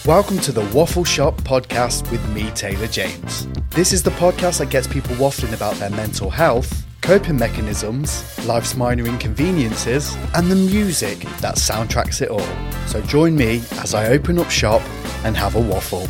Welcome to the Waffle Shop podcast with me, Taylor James. This is the podcast that gets people waffling about their mental health, coping mechanisms, life's minor inconveniences, and the music that soundtracks it all. So join me as I open up shop and have a waffle.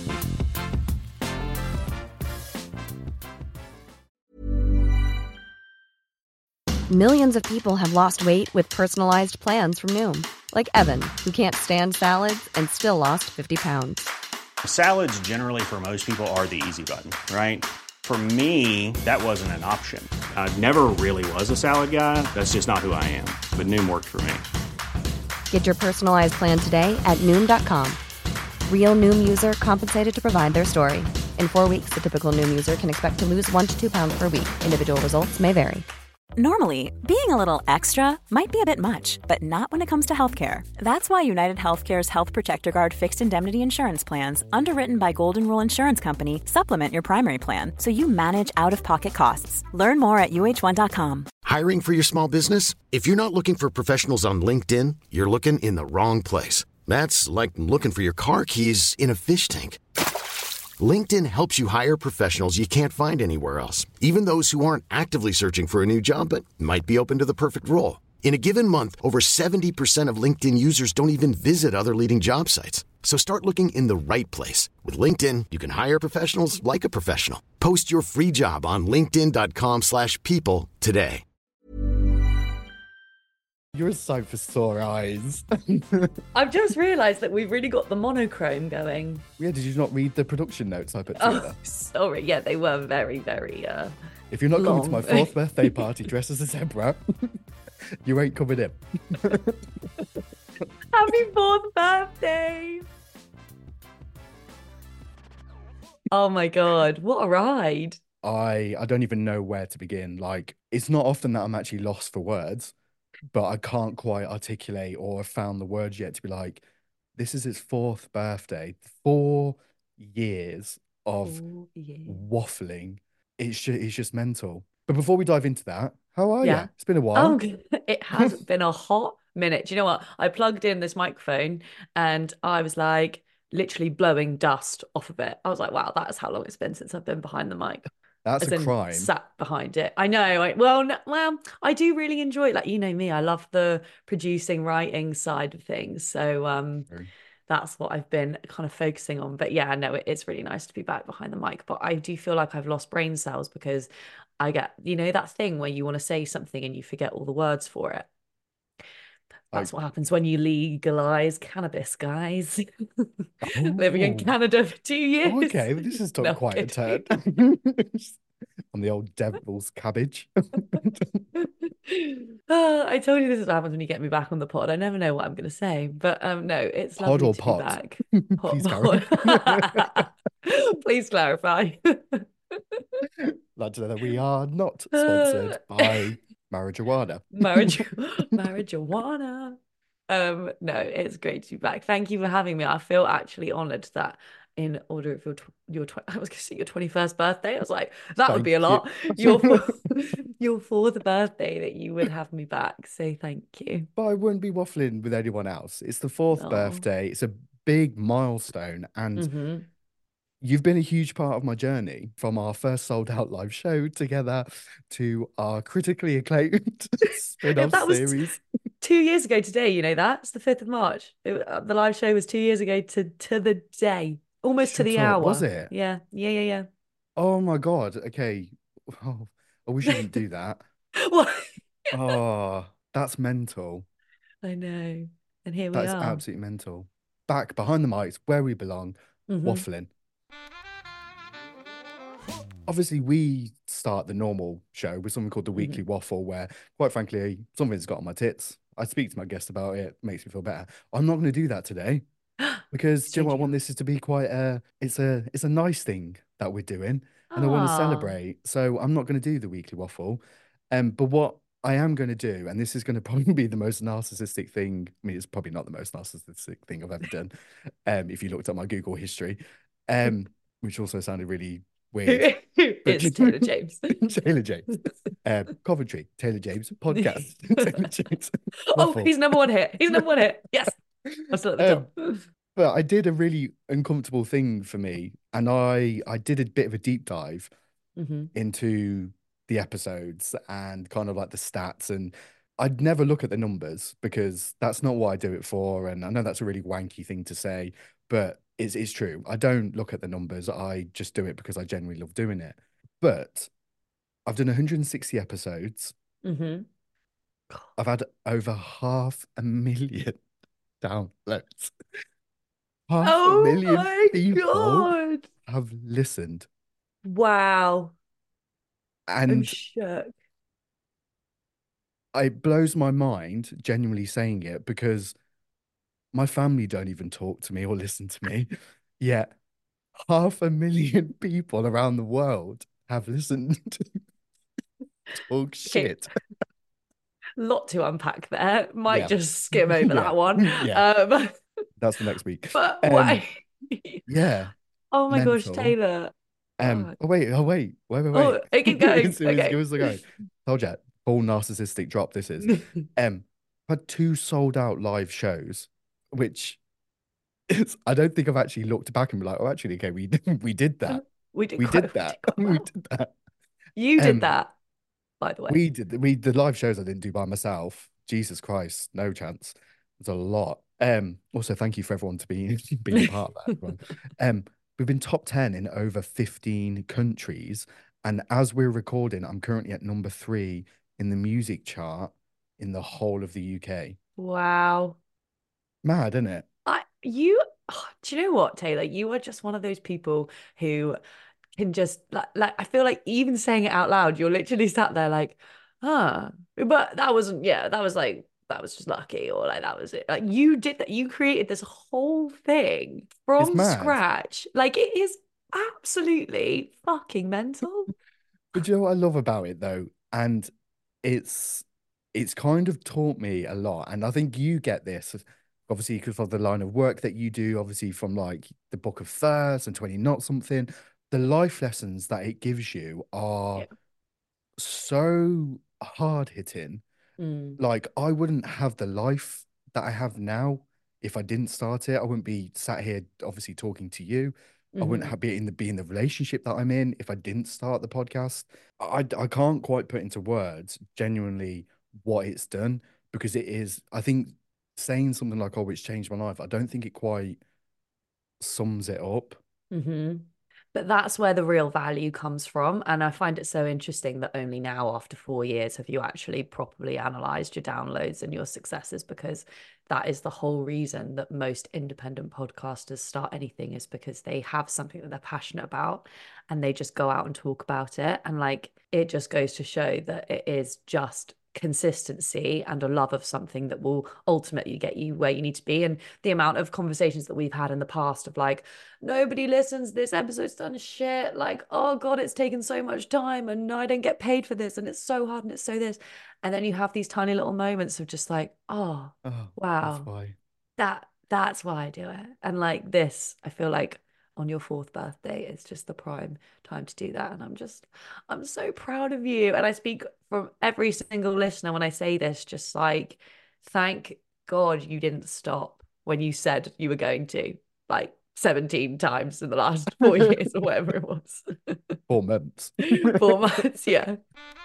Millions of people have lost weight with personalized plans from Noom. Like Evan, who can't stand salads and still lost 50 pounds. Salads generally for most people are the easy button, right? For me, that wasn't an option. I never really was a salad guy. That's just not who I am. But Noom worked for me. Get your personalized plan today at Noom.com. Real Noom user compensated to provide their story. In 4 weeks, the typical Noom user can expect to lose 1 to 2 pounds per week. Individual results may vary. Normally, being a little extra might be a bit much, but not when it comes to healthcare. That's why United Healthcare's Health Protector Guard fixed indemnity insurance plans, underwritten by Golden Rule Insurance Company, supplement your primary plan so you manage out-of-pocket costs. Learn more at UH1.com. Hiring for your small business? If you're not looking for professionals on LinkedIn, you're looking in the wrong place. That's like looking for your car keys in a fish tank. LinkedIn helps you hire professionals you can't find anywhere else, even those who aren't actively searching for a new job but might be open to the perfect role. In a given month, over 70% of LinkedIn users don't even visit other leading job sites. So start looking in the right place. With LinkedIn, you can hire professionals like a professional. Post your free job on linkedin.com/people today. You're a sight for sore eyes. I've just realised that we've really got the monochrome going. Yeah, did you not read the production notes I put together? Oh, sorry. Yeah, they were very, very If you're not long. coming to my 4th birthday party dressed as a zebra, you ain't coming in. Happy 4th birthday! Oh my God, what a ride. I don't even know where to begin. Like, it's not often that I'm actually lost for words, but I can't quite articulate or have found the words yet to be like, this is his 4th birthday. 4 years of waffling. It's just mental. But before we dive into that, how are you? It's been a while. It has been a hot minute. Do you know what? I plugged in this microphone and I was like literally blowing dust off of it. I was like, wow, that's how long it's been since I've been behind the mic. That's a crime. Sat behind it. I know. Well, I do really enjoy it. Like, you know me, I love the producing, writing side of things. So that's what I've been kind of focusing on. But yeah, no, it's really nice to be back behind the mic. But I do feel like I've lost brain cells because I get, that thing where you want to say something and you forget all the words for it. That's what happens when you legalize cannabis, guys. Living in Canada for 2 years. Okay, this has took quite a turn. On the old devil's cabbage. I told you this is what happens when you get me back on the pod. I never know what I'm going to say, but no, it's pod lovely or to pot? be back. Pod. Please clarify. Like to know that we are not sponsored by marijuana. Marijuana. No, it's great to be back. Thank you for having me. I feel actually honoured that in order of I was going to say your 21st birthday. I was like, that would be a lot. Your 4th birthday that you would have me back. So thank you. But I wouldn't be waffling with anyone else. It's the 4th birthday. It's a big milestone, and you've been a huge part of my journey, from our first sold out live show together to our critically acclaimed spin-off series. 2 years ago today, you know that? It's the 5th of March. The live show was 2 years ago to the day. Almost to the hour. Was it? Yeah. Oh my God. Okay. Oh, I wish you didn't do that. What? Oh, that's mental. I know. And here we That's are. absolutely mental. Back behind the mics, where we belong, waffling. Obviously, we start the normal show with something called the Weekly Waffle, where, quite frankly, something's got on my tits. I speak to my guest about it, makes me feel better. I'm not going to do that today because, do you know what? I want this to be quite it's a nice thing that we're doing, and I want to celebrate. So I'm not going to do the Weekly Waffle. But what I am going to do, and this is going to probably be the most narcissistic thing. I mean, it's probably not the most narcissistic thing I've ever done. If you looked at my Google history, which also sounded really weird. It's Taylor James. Taylor James. Coventry, Taylor James podcast. Taylor James. Oh, he's number one hit. He's number one hit. Yes. I'm still at the top. But I did a really uncomfortable thing for me, and I did a bit of a deep dive Hmm. into the episodes and kind of like the stats. And I'd never look at the numbers because that's not what I do it for. And I know that's a really wanky thing to say, but it's true. I don't look at the numbers. I just do it because I genuinely love doing it. But I've done 160 episodes. Hmm. I've had over 500,000 downloads. Half a Oh million my people God. have listened. Wow. I'm And shook. it blows my mind genuinely saying it because my family don't even talk to me or listen to me. Yet 500,000 people around the world have listened to talk Okay, shit. lot to unpack there. Might Yeah. just skim over Yeah. that one. Yeah. Um, That's for next week. but why? Yeah, Oh my gosh, mental. Taylor. God. Wait. Oh, I keep going. Give Okay. us a go. Told you, full narcissistic drop this is. I've had two sold out live shows, which is I don't think I've actually looked back and be like, oh, actually, okay, we did that. We did We quite, did we did that. quite We well. did that. You did Um, that, by the way. we did we the live shows I didn't do by myself. Jesus Christ, no chance. There's a lot. Also thank you for everyone to be being a part of that, everyone. We've been top 10 in over 15 countries. And as we're recording, I'm currently at number 3 in the music chart in the whole of the UK. Wow. Mad, isn't it? Do you know what, Taylor? You are just one of those people who can just I feel like even saying it out loud, you're literally sat there like, huh. But that wasn't, yeah, that was like that was just lucky, or like that was it. Like you did that, you created this whole thing It's from mad. scratch. Like it is absolutely fucking mental. But you know what I love about it though? And it's it's kind of taught me a lot. And I think you get this obviously because of the line of work that you do, obviously from like the Book of Thirst and 20 Not Something. The life lessons that it gives you are Yeah. so hard hitting. Mm. Like I wouldn't have the life that I have now if I didn't start it. I wouldn't be sat here obviously talking to you. I wouldn't Hmm. have be in the relationship that I'm in if I didn't start the podcast. I can't quite put into words genuinely what it's done because it is, I think saying something like, oh, it's changed my life, I don't think it quite sums it up. Hmm. But that's where the real value comes from. And I find it so interesting that only now, after 4 years, have you actually properly analyzed your downloads and your successes, because that is the whole reason that most independent podcasters start anything, is because they have something that they're passionate about and they just go out and talk about it. And like, it just goes to show that it is just consistency and a love of something that will ultimately get you where you need to be. And the amount of conversations that we've had in the past of like, nobody listens, this episode's done shit, like, oh god, it's taken so much time and I don't get paid for this and it's so hard and it's so this, and then you have these tiny little moments of just like, oh Oh, that's wow, why. that's why I do it. And like this, I feel like on your 4th birthday it's just the prime time to do that, and I'm so proud of you. And I speak from every single listener when I say this, just like, thank god you didn't stop when you said you were going to, like 17 times in the last 4 years or whatever it was. 4 months. 4 months, yeah.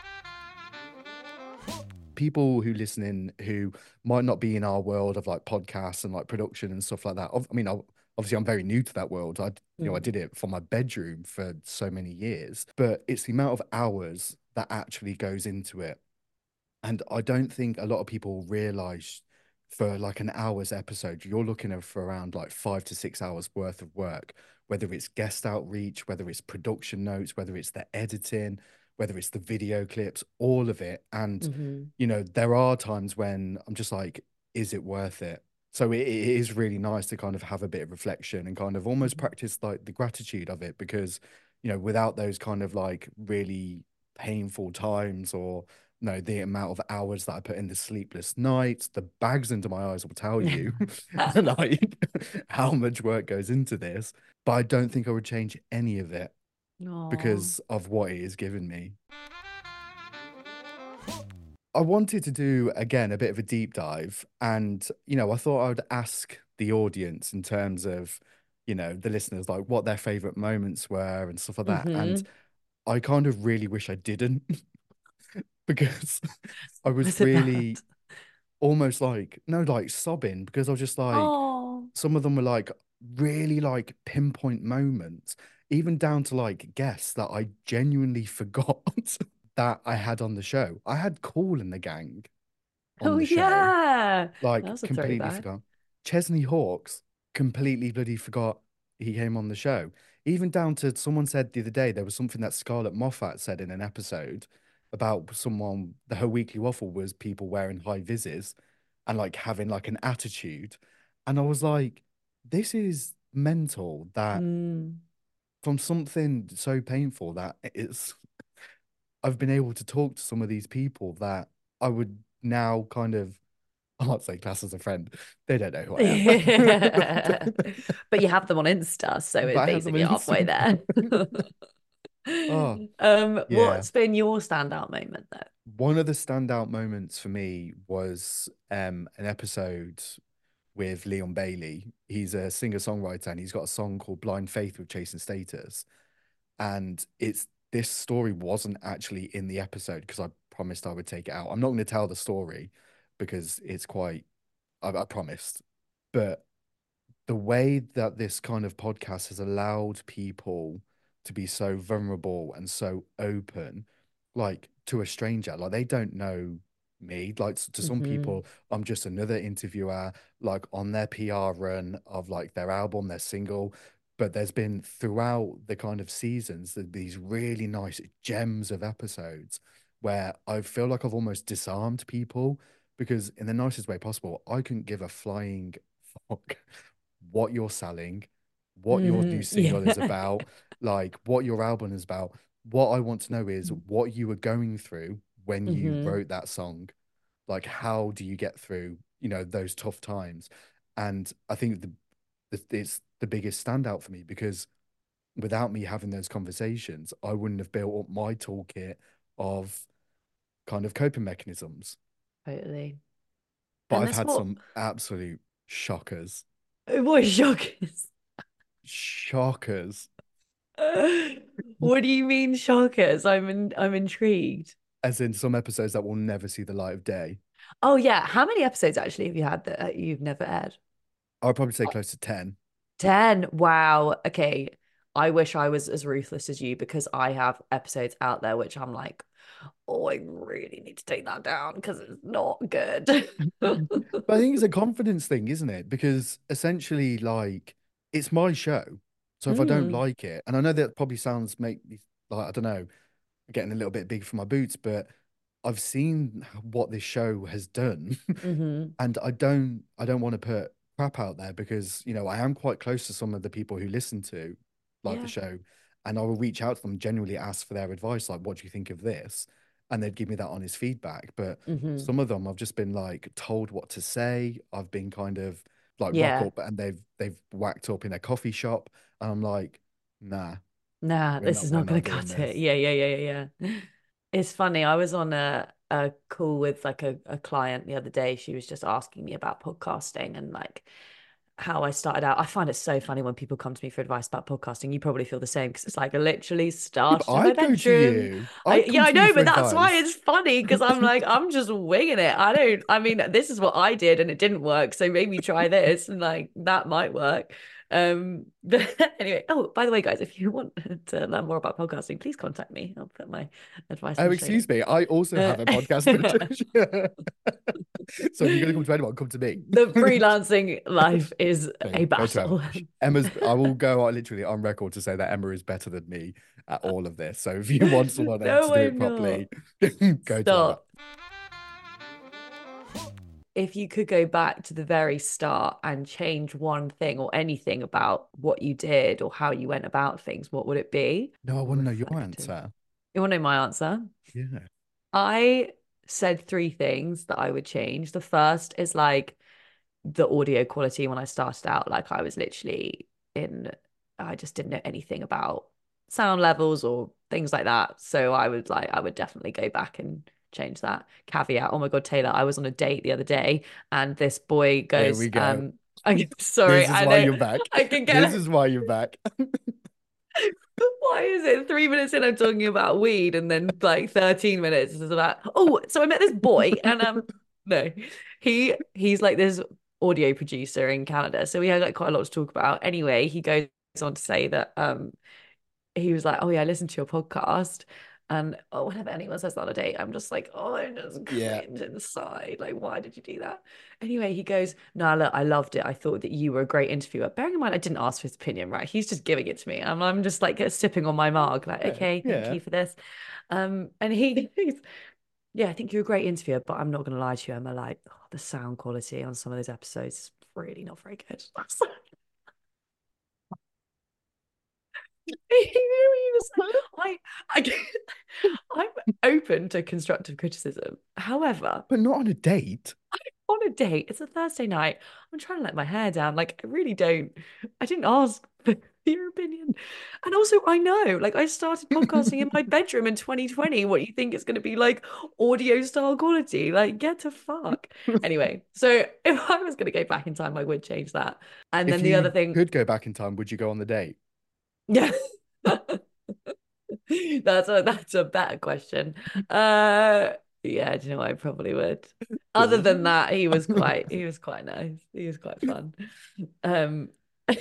People who listen in who might not be in our world of like podcasts and like production and stuff like that. I mean, obviously, I'm very new to that world. I Mm. did it from my bedroom for so many years, but it's the amount of hours that actually goes into it. And I don't think a lot of people realize for like an hour's episode, you're looking at for around like 5 to 6 hours worth of work, whether it's guest outreach, whether it's production notes, whether it's the editing, whether it's the video clips, all of it. And, Hmm. there are times when I'm just like, is it worth it? So it is really nice to kind of have a bit of reflection and kind of almost Hmm. practice like the gratitude of it because, without those kind of like really painful times or no, the amount of hours that I put in the sleepless nights, the bags under my eyes will tell you like how much work goes into this. But I don't think I would change any of it Oh. because of what it has given me. I wanted to do again a bit of a deep dive, and I thought I would ask the audience in terms of, the listeners, like what their favorite moments were and stuff like that. And Hmm. I kind of really wish I didn't because I was Was it bad? really almost like, no, like sobbing because I was just like, Oh, some of them were like really like pinpoint moments, even down to like guests that I genuinely forgot that I had on the show. I had Cool and the Gang on oh the show, yeah. That like was a completely throwback. forgot. Chesney Hawks completely bloody forgot he came on the show. Even down to someone said the other day there was something that Scarlett Moffat said in an episode about someone, her weekly waffle was people wearing high vises and like having like an attitude. And I was like, this is mental that Mm. from something so painful that it's I've been able to talk to some of these people that I would now kind of, I can't say class as a friend. They don't know who I am. But you have them on Insta, so But it's I have them basically on halfway there. Instagram. Oh, yeah. What's been your standout moment though? One of the standout moments for me was an episode with Leon Bailey. He's a singer-songwriter and he's got a song called Blind Faith with Chasing Status. And it's this story wasn't actually in the episode because I promised I would take it out. I'm not going to tell the story because it's quite, I promised. But the way that this kind of podcast has allowed people to be so vulnerable and so open, like to a stranger, like they don't know me. Like to some Hmm. people, I'm just another interviewer, like on their PR run of like their album, their single. But there's been throughout the kind of seasons these really nice gems of episodes where I feel like I've almost disarmed people because in the nicest way possible, I couldn't give a flying fuck what you're selling, what your new Hmm. single is Yeah. about, like what your album is about. What I want to know is what you were going through when you Hmm. wrote that song. Like, how do you get through, those tough times? And I think it's the biggest standout for me because without me having those conversations, I wouldn't have built up my toolkit of kind of coping mechanisms. Totally. But And I've that's had what some absolute shockers. what shock is. Shockers. What do you mean shockers? I'm intrigued. As in some episodes that will never see the light of day. Oh yeah, how many episodes actually have you had that you've never aired? I'd probably say close to 10. 10. Wow. Okay. I wish I was as ruthless as you because I have episodes out there which I'm like, oh, I really need to take that down because it's not good. But I think it's a confidence thing, isn't it? Because essentially, like, it's my show. So if I don't Mm. like it, and I know that probably sounds make me like, I don't know, getting a little bit big for my boots, but I've seen what this show has done. Hmm. And I don't want to put crap out there because, I am quite close to some of the people who listen to like the Yeah. show, and I will reach out to them, genuinely ask for their advice, like, what do you think of this? And they'd give me that honest feedback. But Hmm. some of them I've just been like told what to say. I've been kind of like rock Yeah. up and they've whacked up in a coffee shop. And I'm like, nah, Nah, we're this not is we're not going not to doing cut it. this. Yeah, yeah, yeah, yeah, yeah. It's funny. I was on a call with like a client the other day. She was just asking me about podcasting and like how I started out. I find it so funny when people come to me for advice about podcasting. You probably feel the same because it's like I literally Yeah, but started in my I'd go to bedroom. you. I'd come Yeah, I to you know, for but that's why advice. it's funny because I'm like, I'm just winging it. I mean, this is what I did and it didn't work. So maybe try this and like that might work. But anyway, oh, by the way, guys, if you want to learn more about podcasting, please contact me. I'll put my advice in Oh, the show excuse notes. me. I also have a podcast, Patricia. So if you're gonna come to anyone, come to me. The freelancing life is a Go to Emma. battle. I will go literally on record to say that Emma is better than me at all of this. So if you want someone to No, do it I'm not. properly, go to Emma. Stop. If you could go back to the very start and change one thing or anything about what you did or how you went about things, what would it be? No, I want to know your Reflective. answer. You want to know my answer? Yeah. I said three things that I would change. The first is like the audio quality when I started out. Like I was literally I just didn't know anything about sound levels or things like that. So I would definitely go back and change that. Caveat, oh my God, Taylor, I was on a date the other day and this boy Here goes, we go. I'm sorry, This is I why know you're back. I can This get is why you're back. why is it 3 minutes in I'm talking about weed and then like 13 minutes is about oh, so I met this boy and no, he's like this audio producer in Canada. So we had like quite a lot to talk about. Anyway, he goes on to say that he was like, oh yeah, I listened to your podcast. And oh, whenever anyone says that on a date, I'm just like, oh, I'm just Yeah. cringe inside. Like, why did you do that? Anyway, he goes, no, look, I loved it. I thought that you were a great interviewer. Bearing in mind, I didn't ask for his opinion, right? He's just giving it to me. And I'm just like sipping on my mug, like, okay, thank Yeah. you for this. And he's, yeah, I think you're a great interviewer, but I'm not going to lie to you. I'm like, oh, the sound quality on some of those episodes is really not very good. I, I'm open to constructive criticism. However, But not on a date. on a date, it's a Thursday night. I'm trying to let my hair down. Like, I really don't. I didn't ask for your opinion. And also, I know, like, I started podcasting in my bedroom in 2020. What you think it's going to be like audio style quality? Like, get to fuck. Anyway, so if I was going to go back in time, I would change that. And If then the other you thing, could go back in time, would you go on the date? yeah. That's a better question. Yeah, do you know what? I probably would. Other than that, he was quite nice. He was quite fun. Um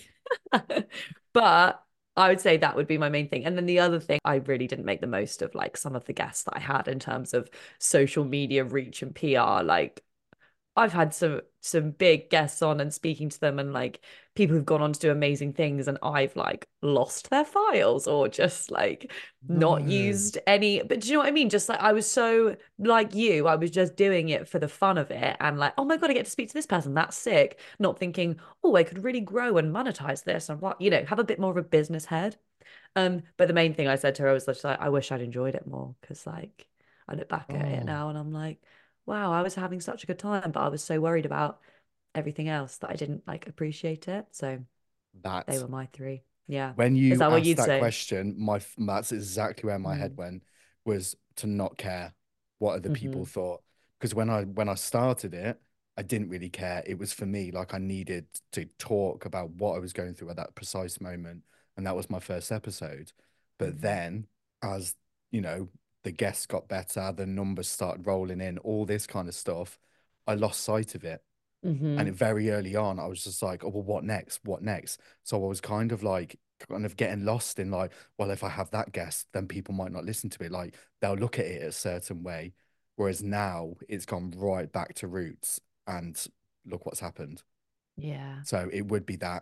but I would say that would be my main thing. And then the other thing, I really didn't make the most of like some of the guests that I had in terms of social media reach and PR. Like I've had some big guests on and speaking to them and like people who've gone on to do amazing things and I've like lost their files or just like not No. used any, but do you know what I mean? Just like I was so like you, I was just doing it for the fun of it and like, oh my God, I get to speak to this person. That's sick. Not thinking, oh, I could really grow and monetize this and what, have a bit more of a business head. But the main thing I said to her was just like, I wish I'd enjoyed it more because like I look back at it Oh, now and I'm like, wow, I was having such a good time, but I was so worried about everything else that I didn't like appreciate it. So they that were my three. Yeah. when Is you that what asked you'd that say? question, that's exactly where my head Mm. went, was to not care what other people Hmm. thought. Because when I started it, I didn't really care. It was for me, like I needed to talk about what I was going through at that precise moment, and that was my first episode. But Hmm. then, as you know, the guests got better, the numbers started rolling in, all this kind of stuff, I lost sight of it. And Hmm. very early on, I was just like, oh, well, what next? What next? So I was kind of like, kind of getting lost in like, well, if I have that guest, then people might not listen to it. Like they'll look at it a certain way. Whereas now it's gone right back to roots and look what's happened. Yeah. So it would be that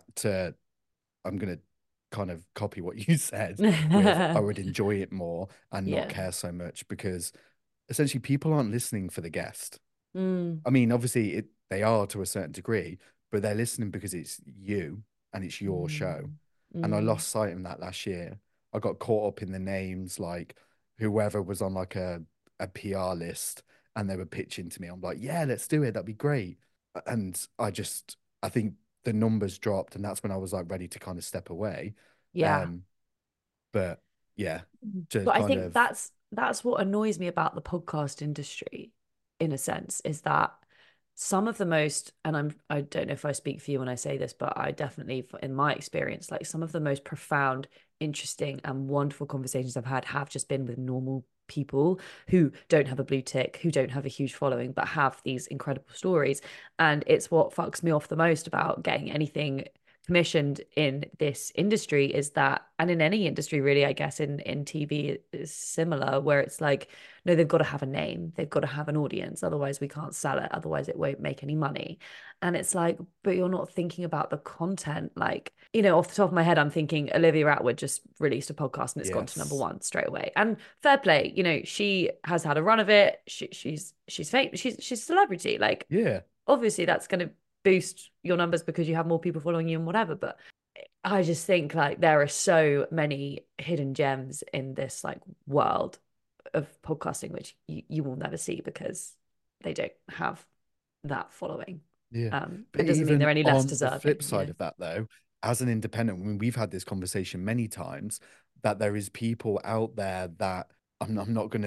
I'm going to kind of copy what you said with I would enjoy it more and not Yeah. care so much because essentially people aren't listening for the guest. Mm. I mean, obviously they are to a certain degree, but they're listening because it's you and it's your show. Mm. And I Mm. lost sight of that last year. I got caught up in the names, like whoever was on like a PR list and they were pitching to me. I'm like, yeah, let's do it. That'd be great. And I think the numbers dropped and that's when I was like ready to kind of step away. Yeah. Um, but yeah, to But I kind think of, that's what annoys me about the podcast industry, in a sense, is that some of the most, and I don't know if I speak for you when I say this, but I definitely, in my experience, like some of the most profound, interesting, and wonderful conversations I've had have just been with normal people who don't have a blue tick, who don't have a huge following, but have these incredible stories. And it's what fucks me off the most about getting anything commissioned in this industry is that, and in any industry really, I guess in TV is similar, where it's like, no, they've got to have a name, they've got to have an audience, otherwise we can't sell it, otherwise it won't make any money. And it's like, but you're not thinking about the content. Like, off the top of my head, I'm thinking Olivia Atwood just released a podcast and it's gone to number yes. one straight away. And fair play, she has had a run of it. She's famous, she's a celebrity. Like, Yeah. obviously that's going to boost your numbers because you have more people following you and whatever. But I just think like there are so many hidden gems in this like world of podcasting, which you will never see because they don't have that following. Yeah. It But doesn't mean even they're any less on the flip deserving, side of that, though, as an independent, when we've had this conversation many times, that there is people out there that I'm not going to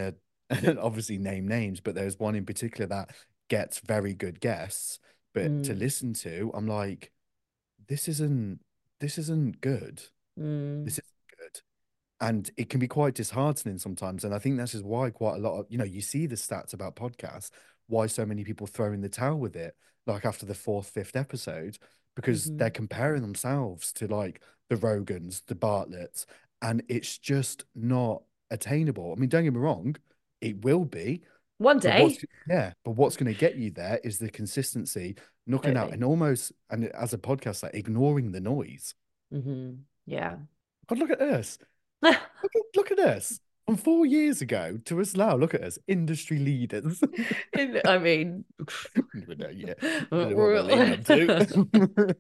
and obviously name names, but there's one in particular that gets very good guests. But to Mm, listen to, I'm like, this isn't this isn't good. mm, This isn't good. And it can be quite disheartening sometimes. And I think that's just why quite a lot of, you see the stats about podcasts, why so many people throw in the towel with it, like after the fourth, fifth episode, because they're mhm. comparing themselves to like the Rogans, the Bartletts, and it's just not attainable. I mean, don't get me wrong, it will be, One but day. what's going to get you there is the consistency, knocking out Totally. and almost, and as a podcaster, ignoring the noise. Yeah. God, look at us. Look at us. From 4 years ago to us now, look at us, industry leaders. I mean, But no, yeah, don't know what we're leading up to.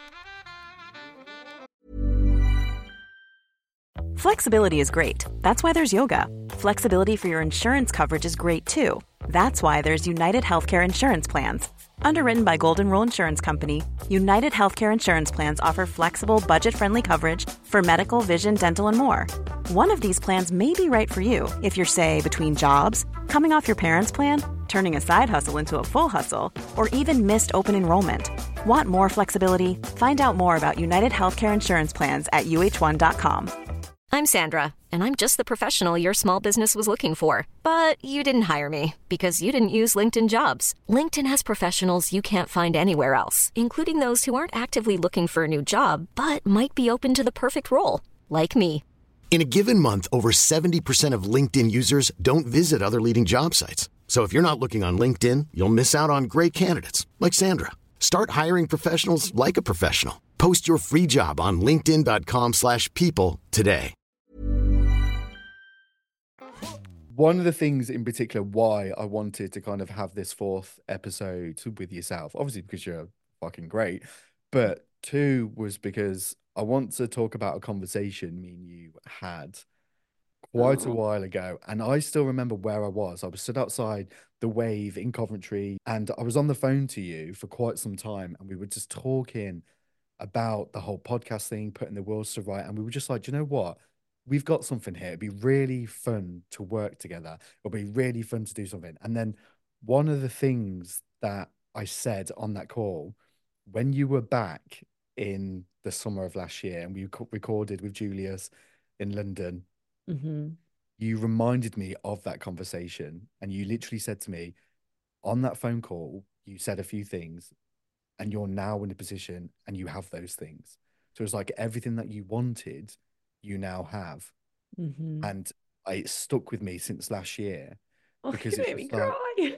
Flexibility is great. That's why there's yoga. Flexibility for your insurance coverage is great too. That's why there's United Healthcare Insurance Plans. Underwritten by Golden Rule Insurance Company, United Healthcare Insurance Plans offer flexible, budget-friendly coverage for medical, vision, dental, and more. One of these plans may be right for you if you're, say, between jobs, coming off your parents' plan, turning a side hustle into a full hustle, or even missed open enrollment. Want more flexibility? Find out more about United Healthcare Insurance Plans at uh1.com. I'm Sandra, and I'm just the professional your small business was looking for. But you didn't hire me because you didn't use LinkedIn Jobs. LinkedIn has professionals you can't find anywhere else, including those who aren't actively looking for a new job, but might be open to the perfect role, like me. In a given month, over 70% of LinkedIn users don't visit other leading job sites. So if you're not looking on LinkedIn, you'll miss out on great candidates like Sandra. Start hiring professionals like a professional. Post your free job on linkedin.com/people today. One of the things in particular why I wanted to kind of have this fourth episode with yourself, obviously because you're fucking great, but two was because I want to talk about a conversation me and you had quite a Oh. while ago. And I still remember where I was. I was stood outside the Wave in Coventry and I was on the phone to you for quite some time. And we were just talking about the whole podcast thing, putting the worlds to right. And we were just like, "Do you know what? We've got something here. It'd be really fun to work together. It'll be really fun to do something." And then one of the things that I said on that call, when you were back in the summer of last year and we recorded with Julius in London, Hmm. you reminded me of that conversation. And you literally said to me on that phone call, you said a few things and you're now in a position and you have those things. So it's like everything that you wanted, you now have. Hmm. And it stuck with me since last year Oh, because you it's made me just like, cry.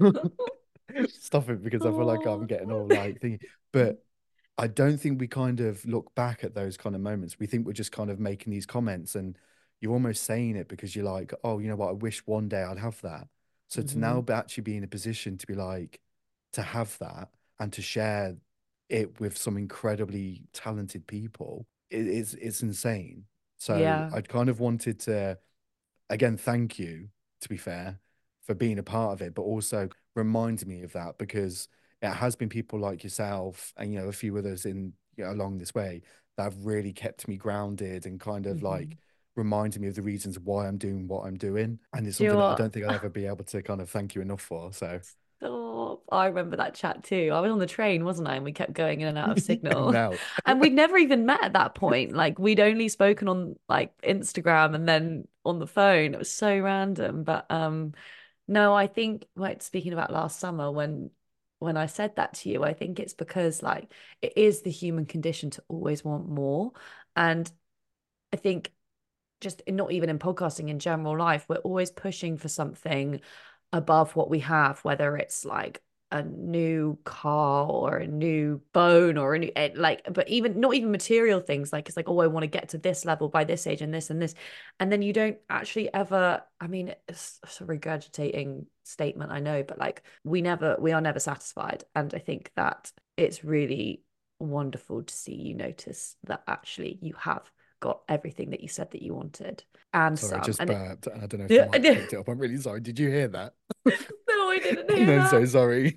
stop it, because I feel like I'm Oh. getting all like thinking. But I don't think we kind of look back at those kind of moments. We think we're just kind of making these comments and you're almost saying it because you're like, oh, you know what? I wish one day I'd have that. So to now Hmm. actually be in a position to be like, to have that and to share it with some incredibly talented people, it's insane. So Yeah. I kind of wanted to, again, thank you, to be fair, for being a part of it, but also remind me of that because it has been people like yourself and, a few others in, along this way that have really kept me grounded and kind of Hmm. like reminded me of the reasons why I'm doing what I'm doing. And it's Do you know something that I what? don't think I'll ever be able to kind of thank you enough for. So, Stop. I remember that chat too. I was on the train, wasn't I? And we kept going in and out of signal. now, And we'd never even met at that point. Like we'd only spoken on like Instagram and then on the phone. It was so random. But no, I think like speaking about last summer when I said that to you, I think it's because like it is the human condition to always want more. And I think just not even in podcasting, in general life, we're always pushing for something above what we have, whether it's like a new car or a new phone or a new like, but even not even material things, like it's like, oh, I want to get to this level by this age and this, and then you don't actually ever, I mean, it's a regurgitating statement, I know, but like we are never satisfied. And I think that it's really wonderful to see you notice that actually you have got everything that you said that you wanted and sorry, I some. just And it, burped. And I don't know if the yeah, mic picked it up. I'm really sorry. Did you hear that? no, I didn't hear I'm that. so sorry.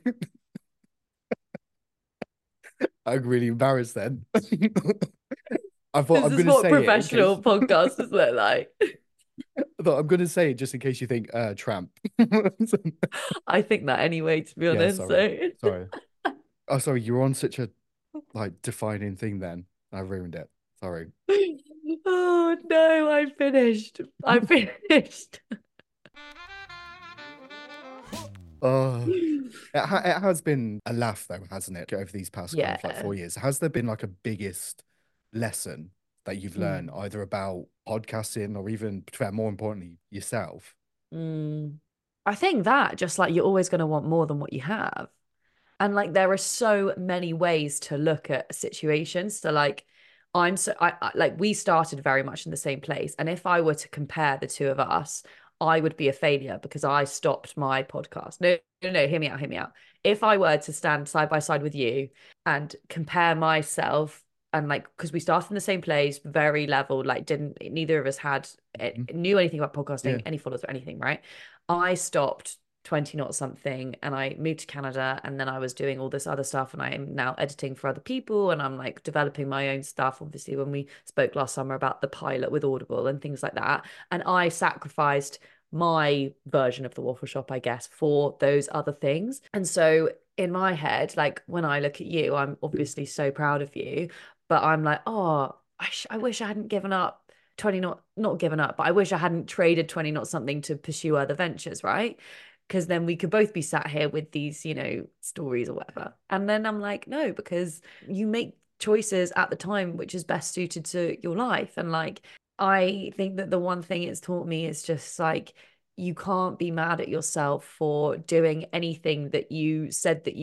I'm really embarrassed then. I thought This I'm is going to what say it in case. professional podcasters look like. But I'm gonna say it just in case you think tramp. I think that anyway, to be Yeah, honest. sorry. So, Sorry. Oh, sorry, you're on such a like defining thing then. I ruined it. Sorry. oh no, I finished. I finished. Oh, it has been a laugh though, hasn't it, over these past kind of like Yeah. 4 years? Has there been like a biggest lesson that you've learned Mm. either about podcasting or even, to be fair, more importantly, yourself? Mm. I think that just like you're always going to want more than what you have. And like there are so many ways to look at situations. So like like we started very much in the same place. And if I were to compare the two of us, I would be a failure because I stopped my podcast. No, no, no, hear me out, hear me out. If I were to stand side by side with you and compare myself and like because we started in the same place, very level, like didn't neither of us had Mhm. knew anything about Yeah. podcasting, any followers or anything, right? I stopped 20 not something and I moved to Canada and then I was doing all this other stuff and I'm now editing for other people and I'm like developing my own stuff obviously when we spoke last summer about the pilot with Audible and things like that and I sacrificed my version of the waffle shop I guess for those other things and so in my head like when I look at you I'm obviously so proud of you but I'm like oh I wish I hadn't given up 20 not given up but I wish I hadn't traded 20 not something to pursue other ventures right because then we could both be sat here with these, stories or whatever. And then I'm like, no, because you make choices at the time which is best suited to your life. And like, I think that the one thing it's taught me is just like, you can't be mad at yourself for doing anything that you said that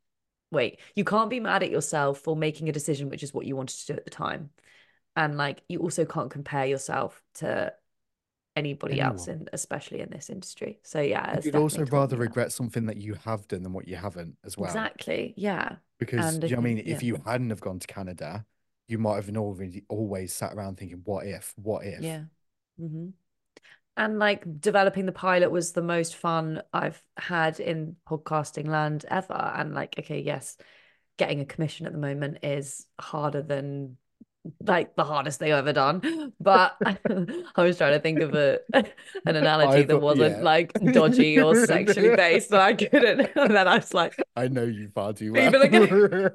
you can't be mad at yourself for making a decision, which is what you wanted to do at the time. And like, you also can't compare yourself to anybody else Anyone. in especially in this industry. So yeah, it's You'd definitely also taught rather me that. regret something that you have done than what you haven't as well. Exactly. Yeah. Because, And do I you know what I think, mean? If yeah. you hadn't have gone to Canada, you might have always sat around thinking, what if? What if? Yeah. hmm And like developing the pilot was the most fun I've had in podcasting land ever. And like, okay, yes, getting a commission at the moment is harder than like the hardest thing I've ever done. But I was trying to think of an I analogy that thought, wasn't yeah. like dodgy or sexually based, but I couldn't. And then I was like, I know you far too well. even again.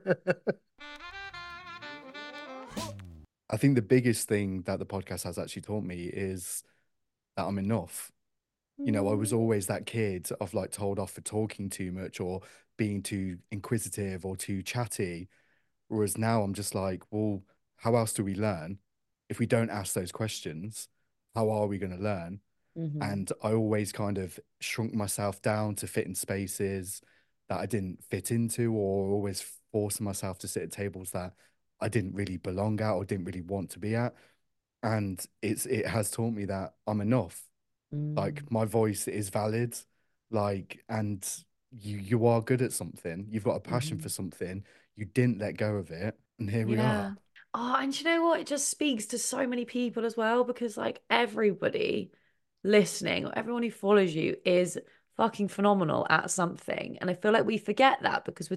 I think the biggest thing that the podcast has actually taught me is that I'm enough. I was always that kid of like told off for talking too much or being too inquisitive or too chatty. Whereas now I'm just like, well, how else do we learn? If we don't ask those questions, how are we going to learn? hmm And I always kind of shrunk myself down to fit in spaces that I didn't fit into, or always forcing myself to sit at tables that I didn't really belong at or didn't really want to be at. And it has taught me that I'm enough. Like Mm. my voice is valid, like, and you are good at something. You've got a passion for hmm something. You didn't let go of it, and here we are. Yeah. Oh, and you know what? It just speaks to so many people as well because like everybody listening or everyone who follows you is fucking phenomenal at something. And I feel like we forget that because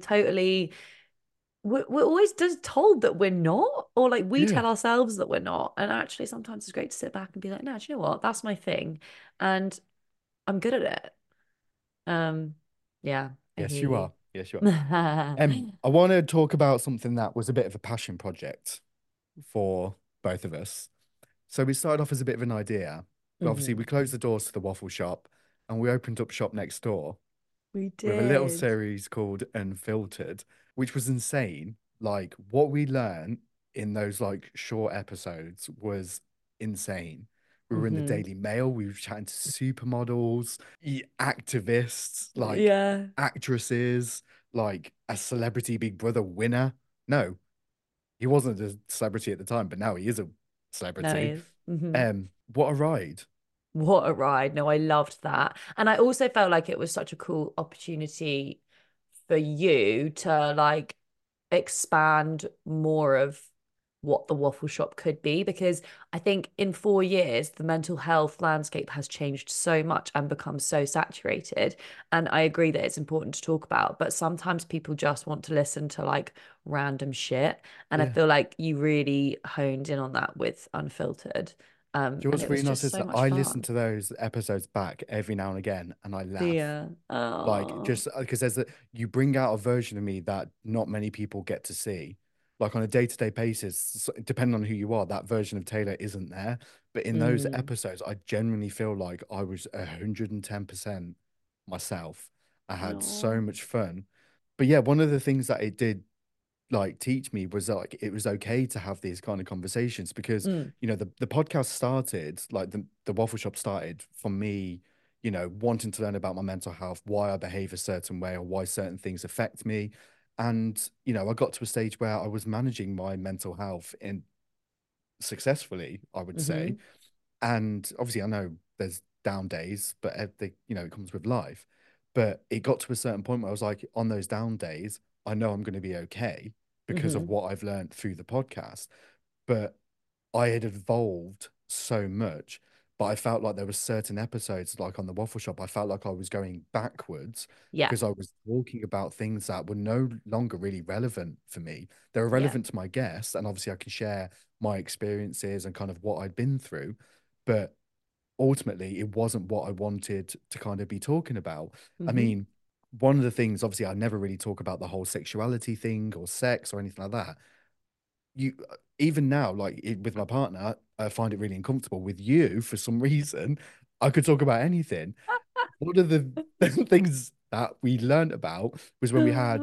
we're always just told that we're not, or like we Yeah. tell ourselves that we're not. And actually sometimes it's great to sit back and be like, no, do you know what? That's my thing. And I'm good at it. Um, yeah, I Yes, hear you you. are. Yes, you are. I want to talk about something that was a bit of a passion project for both of us. So we started off as a bit of an idea, but obviously we Mhm. closed the doors to the waffle shop and we opened up shop next door We with a little did. series called Unfiltered, which was insane. Like what we learned in those like short episodes was insane. We were in the hmm Daily Mail, we were chatting to supermodels, activists, like Yeah. actresses, like a celebrity Big Brother winner. No, he wasn't a celebrity at the time, but now he is a No, he celebrity. is. What a ride. What a ride. No, I loved that. And I also felt like it was such a cool opportunity for you to like expand more of what the waffle shop could be because I think in 4 years the mental health landscape has changed so much and become so saturated. And I agree that it's important to talk about, but sometimes people just want to listen to like random shit. And I Yeah. feel like you really honed in on that with Unfiltered. Do you know And what's it really was nice just is so that much I listen fun. to those episodes back every now and again and I laugh. Yeah. Like Oh, just because you bring out a version of me that not many people get to see. Like on a day-to-day basis, depending on who you are, that version of Taylor isn't there. But in those mm, episodes, I genuinely feel like I was 110% myself. I had so oh, much fun. But yeah, one of the things that it did like teach me was like it was okay to have these kind of conversations because mm, the podcast started like the waffle shop started for me, wanting to learn about my mental health, why I behave a certain way or why certain things affect me. And I got to a stage where I was managing my mental health in successfully, I would say. mm-hmm. And obviously I know there's down days, but it comes with life. But it got to a certain point where I was like, on those down days, I know I'm going to be okay because of Mm-hmm. what I've learned through the podcast. But I had evolved so much, but I felt like there were certain episodes, like on the Waffle Shop, I felt like I was going backwards Yeah. because I was talking about things that were no longer really relevant for me. They were Yeah. relevant to my guests, and obviously I can share my experiences and kind of what I'd been through, but ultimately it wasn't what I wanted to kind of be talking about. I Mm-hmm. mean, one of the things, obviously, I never really talk about the whole sexuality thing or sex or anything like that. You even now, like with my partner, I find it really uncomfortable. With you, for some reason, I could talk about anything. One of the things that we learned about was when we had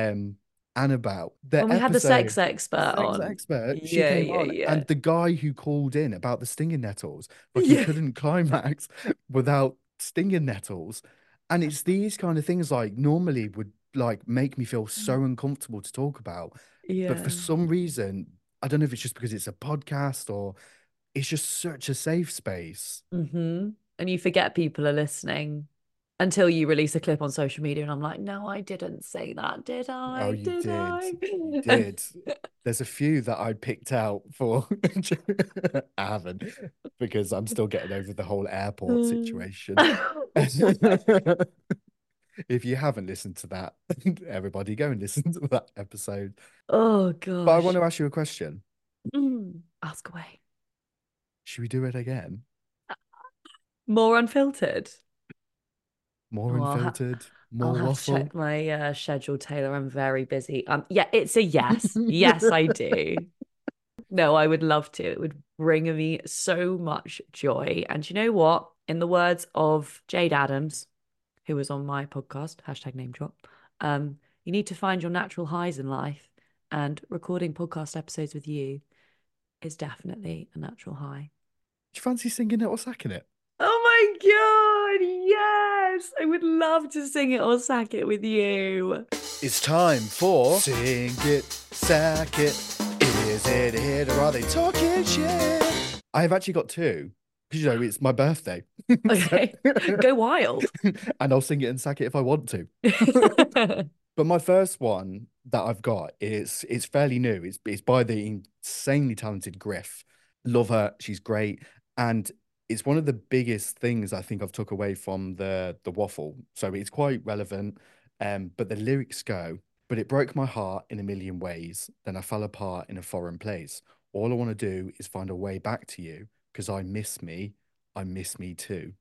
Annabelle, When the we had the sex episode, the expert sex on. expert. She Yeah, came yeah, on, yeah. and the guy who called in about the stinging nettles, like he Yeah. couldn't climax without stinging nettles. And it's these kind of things like normally would like make me feel so uncomfortable to talk about. But for Yeah. some reason, I don't know if it's just because it's a podcast or it's just such a safe space. Mm-hmm. And you forget people are listening until you release a clip on social media, and I'm like, no, I didn't say that, did Oh, I? you Did did. I? You did. There's a few that I picked out for. I haven't because I'm still getting over the whole airport situation. If you haven't listened to that, everybody go and listen to that episode. Oh But I want gosh. to ask you a question. Ask away. Should we do it again? More unfiltered. More Oh, unfiltered, I'll more have to waffle. check my schedule, Taylor. I'm very busy. Yeah, it's a yes. Yes, I do. No, I would love to. It would bring me so much joy. And you know what? In the words of Jade Adams, who was on my podcast, hashtag name drop, you need to find your natural highs in life. And recording podcast episodes with you is definitely a natural high. Do you fancy singing it or sacking it? Oh my God, yes! I would love to sing it or sack it with you. It's time for Sing It, Sack It. Is it a hit or are they talking shit? I have actually got two because it's my birthday. Okay, go wild. And I'll sing it and sack it if I want to. But my first one that I've got is it's fairly new. It's by the insanely talented Griff. Love her. She's great. And it's one of the biggest things I think I've took away from the waffle. So it's quite relevant. But the lyrics go, but it broke my heart in a million ways. Then I fell apart in a foreign place. All I want to do is find a way back to you because I miss me. I miss me too.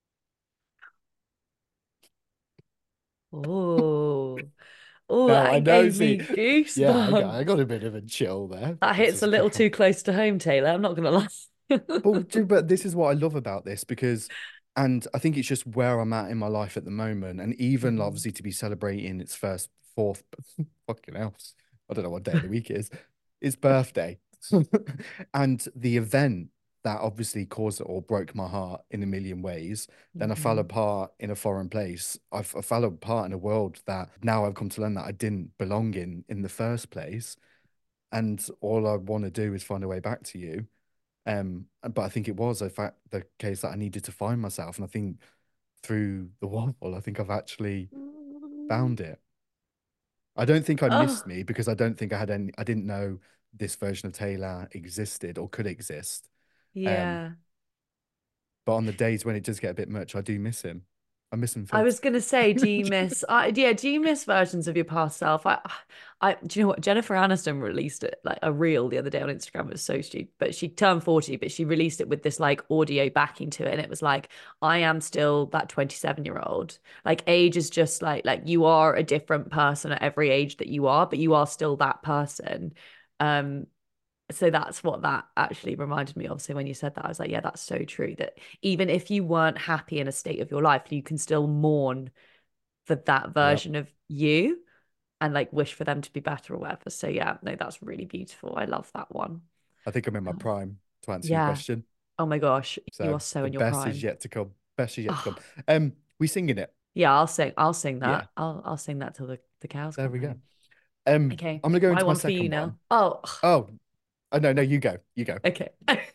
Oh, oh, No, I that know. gave See, me yeah, I got goosebumps. a bit of a chill there. That This hits is a a little good too close to home, Taylor. I'm not gonna lie. but this is what I love about this because, and I think it's just where I'm at in my life at the moment, and even Mhm. obviously to be celebrating its first fourth, fucking else, I don't know what day of the week it is, its birthday, and the event that obviously caused it or broke my heart in a million ways. Then I fell Mhm. apart in a foreign place. I fell apart in a world that now I've come to learn that I didn't belong in the first place, and all I want to do is find a way back to you. But I think it was in fact the case that I needed to find myself, and I think through the waffle, I think I've actually found it. I don't think I Oh, missed me because I don't think I had any. I didn't know this version of Taylor existed or could exist. Um, yeah. but on the days when it does get a bit much, I do miss him. I'm missing I fits. was gonna say, do you miss? Yeah, do you miss versions of your past self? Do you know what? Jennifer Aniston released it like a reel the other day on Instagram. It was so stupid, but she turned 40, but she released it with this like audio backing to it, and it was like, I am still that 27-year-old. Like age is just like you are a different person at every age that you are, but you are still that person. Um, so that's what that actually reminded me of. So when you said that, I was like, yeah, that's so true. That even if you weren't happy in a state of your life, you can still mourn for that Yep. version of you and like wish for them to be better or whatever. So yeah, no, that's really beautiful. I love that one. I think I'm in my Um, prime to answer your yeah. question. Oh my gosh, you So are so the in your best is prime. yet to come. Best is yet to come. Oh, We singing it. yeah, I'll sing. I'll sing Yeah, that. I'll sing that till the cows there come we go. home. I'm Okay, gonna go my into my one for you second one. now. Oh, Oh, no, no, you go. You go. okay.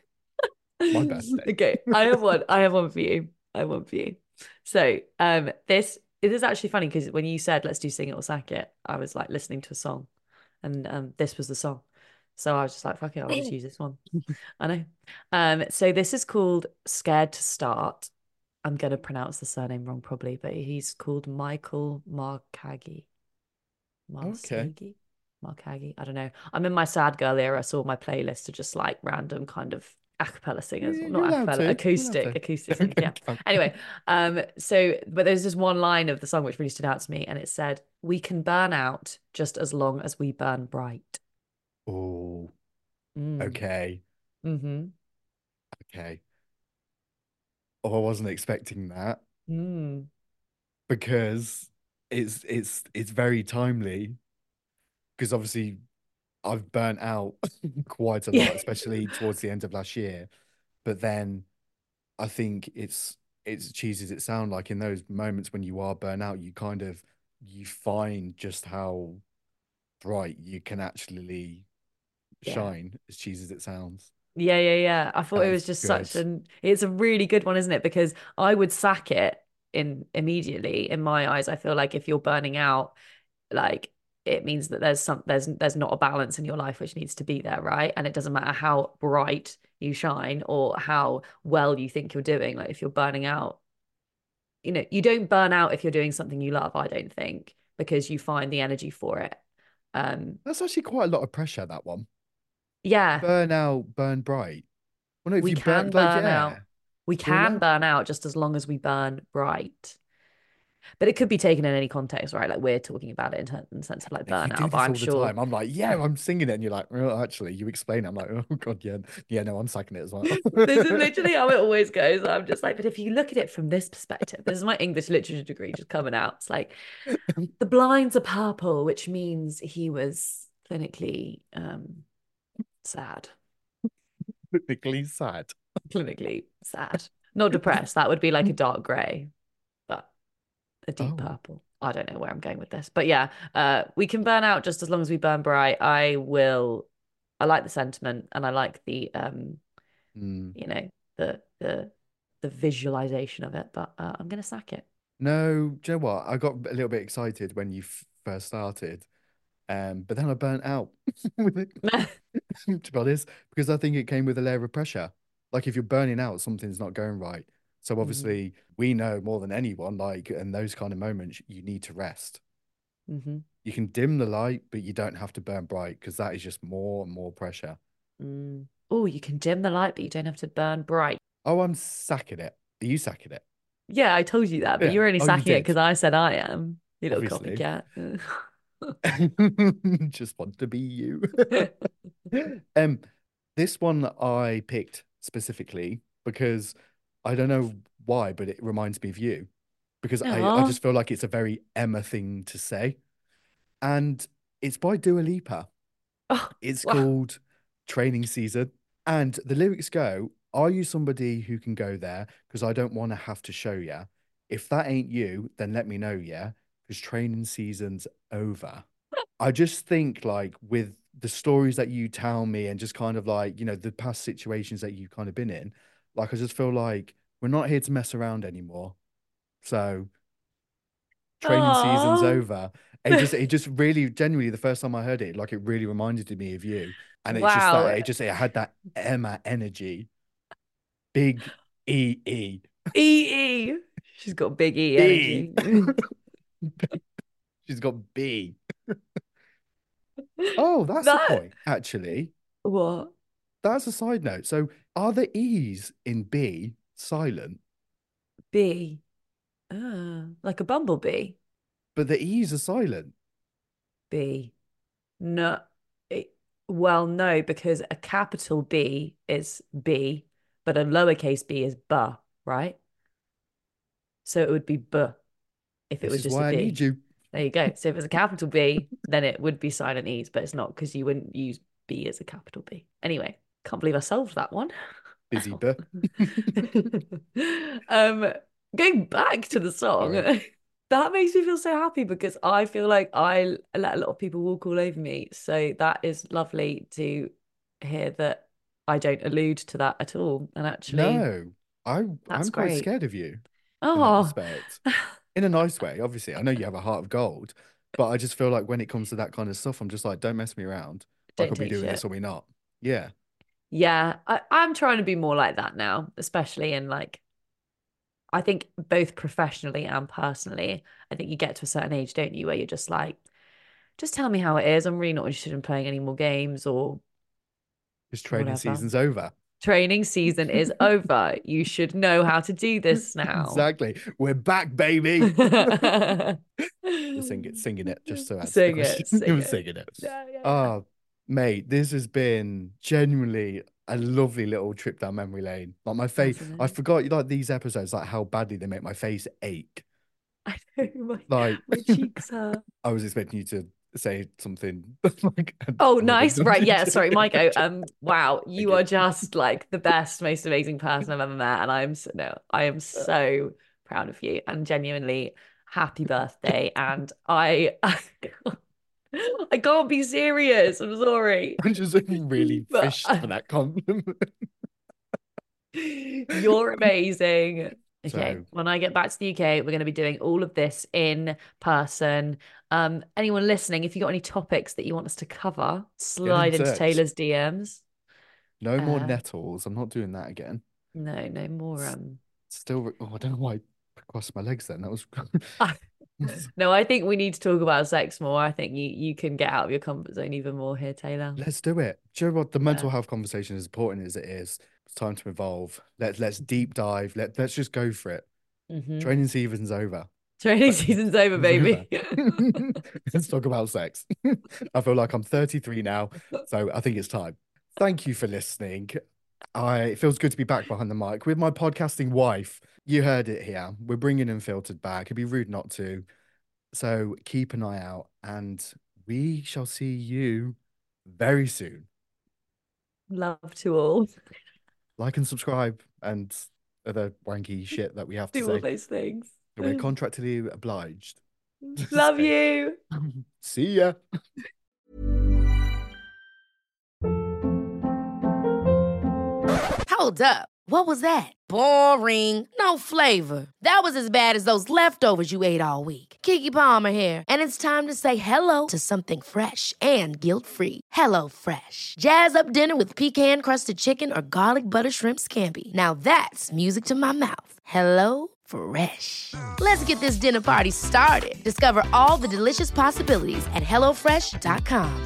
My birthday. Okay, I have one. I have one for you. I have one for you. So, this it is actually funny because when you said let's do Sing It or Sack It, I was like listening to a song, and this was the song. So I was just like, fuck it, I'll just use this one. I know. So this is called Scared to Start. I'm gonna pronounce the surname wrong probably, but he's called Michael Markagi. Okay. Marsagi? Markagi? I don't know. I'm in my sad girl era, so all my playlists are just like random kind of a cappella singers. Well, You're not a allowed cappella, to. You're allowed acoustic, to. acoustic singers. Yeah. Anyway, so but there's just one line of the song which really stood out to me, and it said, "We can burn out just as long as we burn bright." Oh, Mm. okay. Mm-hmm. Okay. Oh, I wasn't expecting that Mm. because it's very timely because obviously I've burnt out quite a Yeah. lot, especially towards the end of last year. But then I think it's cheesy as it sounds like in those moments when you are burnt out, you find just how bright you can actually Yeah. shine, as cheesy as it sounds. Yeah, yeah, yeah. I thought That it is was just good. it's a really good one, isn't it? Because I would sack it in immediately in my eyes. I feel like if you're burning out, like it means that there's not a balance in your life which needs to be there, right? And it doesn't matter how bright you shine or how well you think you're doing. Like if you're burning out, you don't burn out if you're doing something you love, I don't think, because you find the energy for it. Um, That's actually quite a lot of pressure, that one. yeah, Burn out, burn bright. Well, no, if we you burn, can like, burn yeah. out. We Well, can no. burn out just as long as we burn bright. But it could be taken in any context, right? Like we're talking about it in the sense of like You do burnout, but this I'm all the sure time. I'm like, yeah, I'm singing it. And you're like, well, actually, you explain it. I'm like, oh, God, yeah. Yeah, no, I'm sacking it as well. this is literally how it always goes. I'm just like, but if you look at it from this perspective, this is my English literature degree just coming out. It's like the blinds are purple, which means he was clinically sad. Typically sad. Clinically sad. Not depressed. That would be like a dark grey, but a deep Oh. purple. I don't know where I'm going with this. But yeah, we can burn out just as long as we burn bright. I like the sentiment and I like the Hmm. you know, the visualization of it, but I'm gonna sack it. No, do you know what? I got a little bit excited when you first started, but then I burnt out with it, to be honest, because I think it came with a layer of pressure. Like if you're burning out, something's not going right. So Hmm. obviously, we know more than anyone, like in those kind of moments, you need to rest. Hmm. You can dim the light, but you don't have to burn bright because that is just more and more pressure. Mm. Oh, you can dim the light, but you don't have to burn bright. Oh, I'm sacking it. Are you sacking it? Yeah, I told you that, but Yeah. you're only Oh, you sacking it did, because I said I am. You little obviously. copycat. Just want to be you. Um, this one I picked specifically because I don't know why, but it reminds me of you because I Oh, just feel like it's a very Emma thing to say. And it's by Dua Lipa. oh, It's wow. called Training Season. And the lyrics go, are you somebody who can go there? Because I don't want to have to show ya. If that ain't you, then let me know, yeah? Because training season's over. I just think like with the stories that you tell me and just kind of like, the past situations that you've kind of been in, like I just feel like we're not here to mess around anymore. So training season's Oh, over. It just really genuinely the first time I heard it, like it really reminded me of you. And it's just that wow. it had that Emma energy. Big E E. EE. She's got big E B. energy. She's got B. Oh, that's the That point, actually. what? That's a side note. So are the E's in B silent? B. Like a bumblebee. But the E's are silent. B. No. Well, no, because a capital B is B, but a lowercase b is B, right? So it would be B if it This was is just why a I B. need you. There you go. So if it's a capital B, then it would be silent E's, but it's not because you wouldn't use B as a capital B. Anyway, can't believe I solved that one. Busy B. Going back to the song, that makes me feel so happy because I feel like I let a lot of people walk all over me. So that is lovely to hear that I don't allude to that at all. And actually, No, I'm quite great. scared of you in that oh, respect. In a nice way, obviously. I know you have a heart of gold, but I just feel like when it comes to that kind of stuff, I'm just like, don't mess me around. Like, don't are we take doing this shit. or we not? Yeah. Yeah, I'm trying to be more like that now, especially in like, I think both professionally and personally. I think you get to a certain age, don't you, where you're just like, just tell me how it is. I'm really not interested in playing any more games or This training whatever. season's over. Training season is over. You should know how to do this now. Exactly. We're back, baby. Singing it, just so that's the question. Sing it. Singing it. Yeah. Oh, mate, this has been genuinely a lovely little trip down memory lane. Like my face, I forgot like these episodes, like how badly they make my face ache. I know, Like my cheeks hurt. I was expecting you to say something like Oh, nice. Right. Yeah. Sorry, Maiko. Wow. You are just like the best, most amazing person I've ever met. And I am so proud of you and genuinely happy birthday. And I can't be serious. I'm sorry. I'm just really fished for that compliment. You're amazing. Okay, So- when I get back to the UK, we're going to be doing all of this in person. Anyone listening, if you got any topics that you want us to cover, slide into touch. Taylor's DMs. No more nettles. I'm not doing that again. No more. Still, I don't know why I crossed my legs then. That was. No, I think we need to talk about sex more. I think you can get out of your comfort zone even more here, Taylor. Let's do it. Do you know what? The mental health conversation is important as it is. It's time to evolve. Let's deep dive. Let's just go for it. Training season's over. Training season's over, baby. Let's talk about sex. I feel like I'm 33 now, so I think it's time. Thank you for listening. It feels good to be back behind the mic with my podcasting wife. You heard it here. We're bringing Unfiltered back. It'd be rude not to. So keep an eye out, and we shall see you very soon. Love to all. Like and subscribe and other wanky shit that we have to Do say. all those things. We're contractually obliged. Love you. See ya. Hold up. What was that? Boring. No flavor. That was as bad as those leftovers you ate all week. Keke Palmer here, and it's time to say hello to something fresh and guilt-free. Hello Fresh. Jazz up dinner with pecan-crusted chicken or garlic butter shrimp scampi. Now that's music to my mouth. Hello Fresh. Let's get this dinner party started. Discover all the delicious possibilities at hellofresh.com.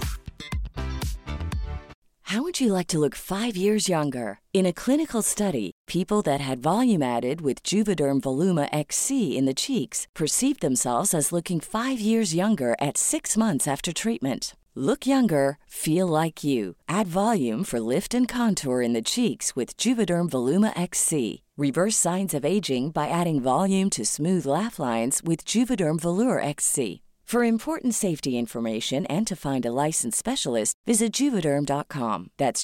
How would you like to look 5 years younger? In a clinical study, people that had volume added with Juvederm Voluma XC in the cheeks perceived themselves as looking 5 years younger at 6 months after treatment. Look younger, feel like you. Add volume for lift and contour in the cheeks with Juvederm Voluma XC. Reverse signs of aging by adding volume to smooth laugh lines with Juvederm Volure XC. For important safety information and to find a licensed specialist, visit Juvederm.com. That's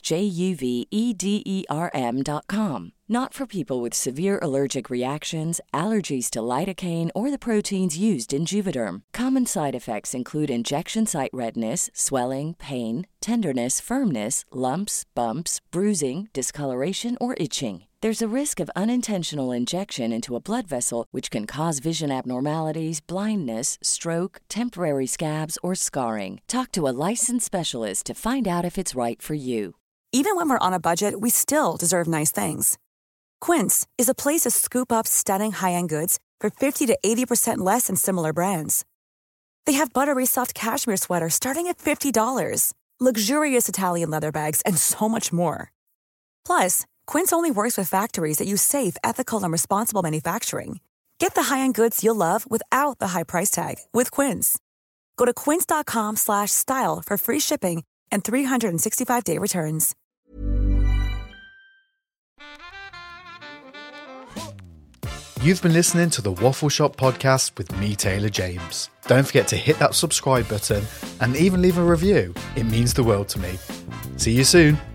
JUVEDERM.com. Not for people with severe allergic reactions, allergies to lidocaine, or the proteins used in Juvederm. Common side effects include injection site redness, swelling, pain, tenderness, firmness, lumps, bumps, bruising, discoloration, or itching. There's a risk of unintentional injection into a blood vessel, which can cause vision abnormalities, blindness, stroke, temporary scabs, or scarring. Talk to a licensed specialist to find out if it's right for you. Even when we're on a budget, we still deserve nice things. Quince is a place to scoop up stunning high-end goods for 50 to 80% less than similar brands. They have buttery soft cashmere sweaters starting at $50, luxurious Italian leather bags, and so much more. Plus, Quince only works with factories that use safe, ethical, and responsible manufacturing. Get the high-end goods you'll love without the high price tag with Quince. Go to quince.com/style for free shipping and 365-day returns. You've been listening to the Waffle Shop podcast with me, Taylor James. Don't forget to hit that subscribe button and even leave a review. It means the world to me. See you soon.